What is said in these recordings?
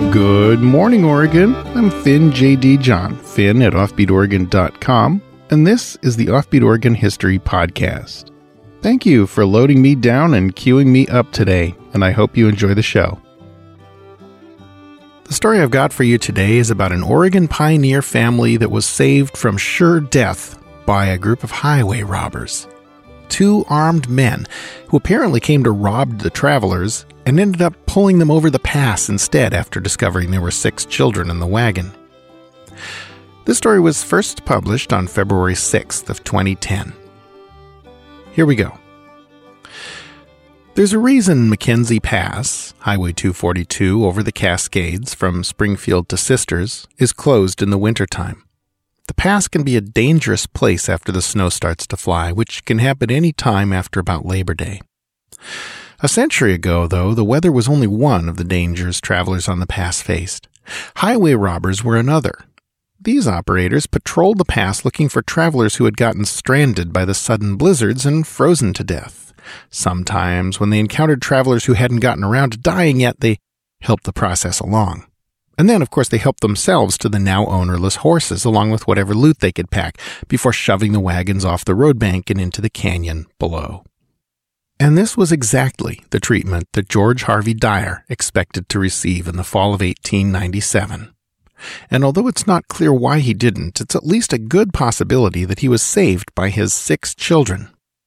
Good morning, Oregon. I'm Finn J.D. John, Finn at offbeatoregon.com, and this is the Offbeat Oregon History Podcast. Thank you for loading me down and queuing me up today, and I hope you enjoy the show. The story I've got for you today is about an Oregon pioneer family that was saved from sure death by a group of highway robbers. Two armed men who apparently came to rob the travelers and ended up pulling them over the pass instead after discovering there were 6 children in the wagon. This story was first published on February 6th of 2010. Here we go. There's a reason Mackenzie Pass, Highway 242 over the Cascades from Springfield to Sisters, is closed in the wintertime. The pass can be a dangerous place after the snow starts to fly, which can happen any time after about Labor Day. A century ago, though, the weather was only one of the dangers travelers on the pass faced. Highway robbers were another. These operators patrolled the pass looking for travelers who had gotten stranded by the sudden blizzards and frozen to death. Sometimes, when they encountered travelers who hadn't gotten around to dying yet, they helped the process along. And then, of course, they helped themselves to the now ownerless horses, along with whatever loot they could pack, before shoving the wagons off the road bank and into the canyon below. And this was exactly the treatment that George Harvey Dyer expected to receive in the fall of 1897. And although it's not clear why he didn't, it's at least a good possibility that he was saved by his 6 children.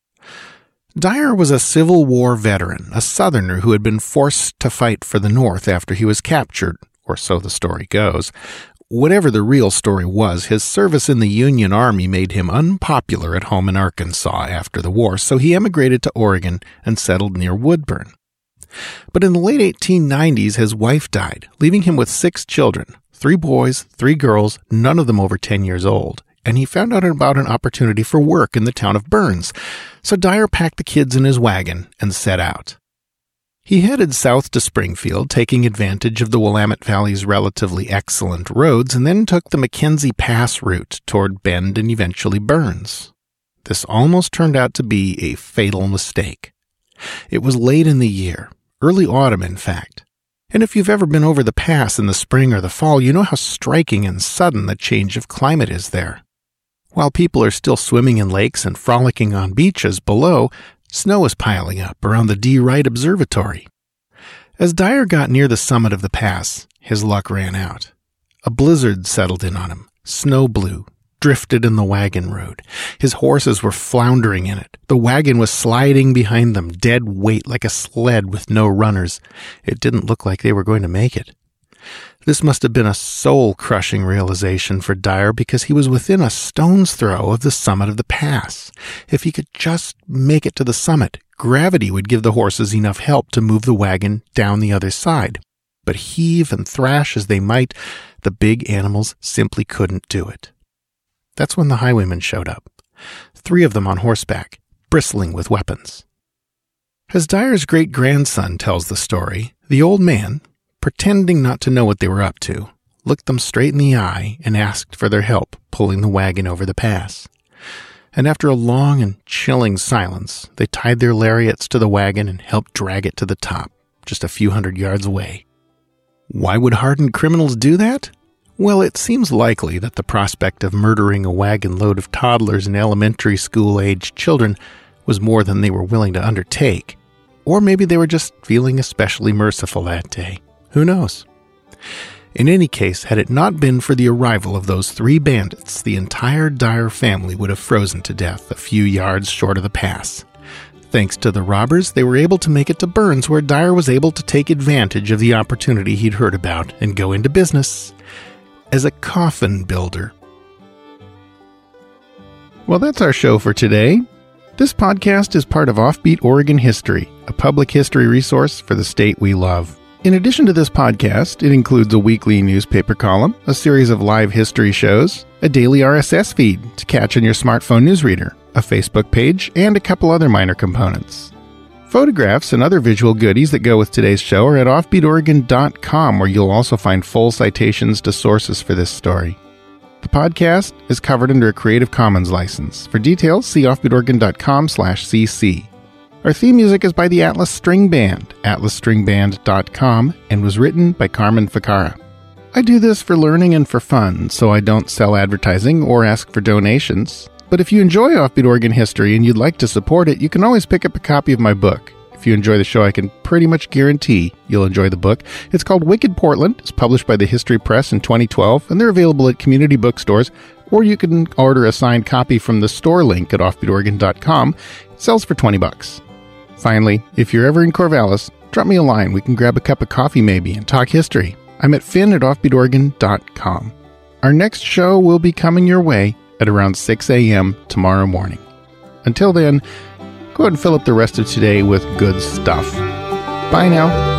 Dyer was a Civil War veteran, a Southerner who had been forced to fight for the North after he was captured, or so the story goes. Whatever the real story was, his service in the Union Army made him unpopular at home in Arkansas after the war, so he emigrated to Oregon and settled near Woodburn. But in the late 1890s, his wife died, leaving him with 6 children, 3 boys, 3 girls, none of them over 10 years old, and he found out about an opportunity for work in the town of Burns. So Dyer packed the kids in his wagon and set out. He headed south to Springfield, taking advantage of the Willamette Valley's relatively excellent roads, and then took the Mackenzie Pass route toward Bend and eventually Burns. This almost turned out to be a fatal mistake. It was late in the year, early autumn in fact. And if you've ever been over the pass in the spring or the fall, you know how striking and sudden the change of climate is there. While people are still swimming in lakes and frolicking on beaches below, snow is piling up around the D. Wright Observatory. As Dyer got near the summit of the pass, his luck ran out. A blizzard settled in on him. Snow blew, drifted in the wagon road. His horses were floundering in it. The wagon was sliding behind them, dead weight like a sled with no runners. It didn't look like they were going to make it. This must have been a soul-crushing realization for Dyer because he was within a stone's throw of the summit of the pass. If he could just make it to the summit, gravity would give the horses enough help to move the wagon down the other side. But heave and thrash as they might, the big animals simply couldn't do it. That's when the highwaymen showed up, 3 of them on horseback, bristling with weapons. As Dyer's great-grandson tells the story, the old man, pretending not to know what they were up to, looked them straight in the eye and asked for their help pulling the wagon over the pass. And after a long and chilling silence, they tied their lariats to the wagon and helped drag it to the top, just a few hundred yards away. Why would hardened criminals do that? Well, it seems likely that the prospect of murdering a wagon load of toddlers and elementary school-aged children was more than they were willing to undertake. Or maybe they were just feeling especially merciful that day. Who knows? In any case, had it not been for the arrival of those 3 bandits, the entire Dyer family would have frozen to death a few yards short of the pass. Thanks to the robbers, they were able to make it to Burns, where Dyer was able to take advantage of the opportunity he'd heard about and go into business as a coffin builder. Well, that's our show for today. This podcast is part of Offbeat Oregon History, a public history resource for the state we love. In addition to this podcast, it includes a weekly newspaper column, a series of live history shows, a daily RSS feed to catch on your smartphone newsreader, a Facebook page, and a couple other minor components. Photographs and other visual goodies that go with today's show are at offbeatoregon.com, where you'll also find full citations to sources for this story. The podcast is covered under a Creative Commons license. For details, see offbeatoregon.com/cc. Our theme music is by the Atlas String Band, atlasstringband.com, and was written by Carmen Ficara. I do this for learning and for fun, so I don't sell advertising or ask for donations. But if you enjoy Offbeat Oregon history and you'd like to support it, you can always pick up a copy of my book. If you enjoy the show, I can pretty much guarantee you'll enjoy the book. It's called Wicked Portland. It's published by the History Press in 2012, and they're available at community bookstores, or you can order a signed copy from the store link at offbeatoregon.com. It sells for $20. Finally, if you're ever in Corvallis, drop me a line. We can grab a cup of coffee maybe and talk history. I'm at finn@offbeatoregon.com. Our next show will be coming your way at around 6 a.m. tomorrow morning. Until then, go ahead and fill up the rest of today with good stuff. Bye now.